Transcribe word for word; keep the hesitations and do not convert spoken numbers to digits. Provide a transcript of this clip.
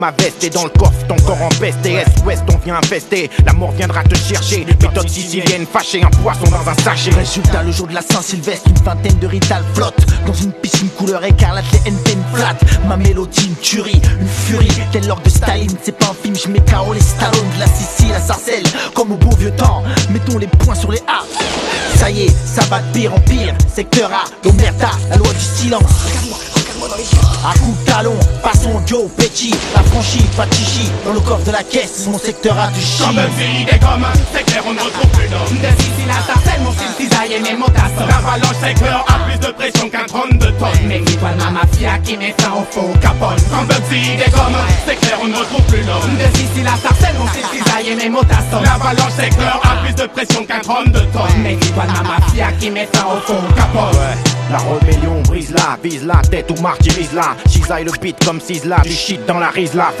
Ma veste est dans le coffre, ton corps en peste. Et Est-Ouest, on vient infester. La mort viendra te chercher. Méthode sicilienne, fâchée, un poisson dans un sachet. Résultat, le jour de la Saint-Sylvestre, une vingtaine de Rital flottent dans une piscine couleur écarlate, les N T me flattent. Ma mélodie, une tuerie, une furie, tel l'orgue de Staline. C'est pas un film, je mets K O les Stallone. De la Sicile à Sarcelles, comme au beau vieux temps. Mettons les points sur les A. Ça y est, ça va de pire en pire. Secteur A, l'omerta, la loi du silence. À coups de talon, passons Joe Petit, affranchi, pas de chichi, dans le coffre de la caisse, mon secteur a du chi. Comme un pays des communs, c'est clair, on ne retrouve plus d'hommes. De Sicile à Sarcelles, mon style cisaille et mes motasses. L'avalanche secteur a plus de pression qu'un trente-deux tonnes. Mais dis-toi de ma mafia qui met fin au faux capone. Comme un pays des communs, c'est clair, on ne retrouve plus d'hommes. De Sicile à Sarcelles, mon style cisaille et mes motasses. L'avalanche secteur a plus de pression qu'un trente-deux tonnes. Mais dis-toi de ma mafia qui met fin au faux capone. Ouais. La rébellion brise la, vise la tête ou martyrise la. Cisaille le beat comme Sizzla, du shit dans la Rizla.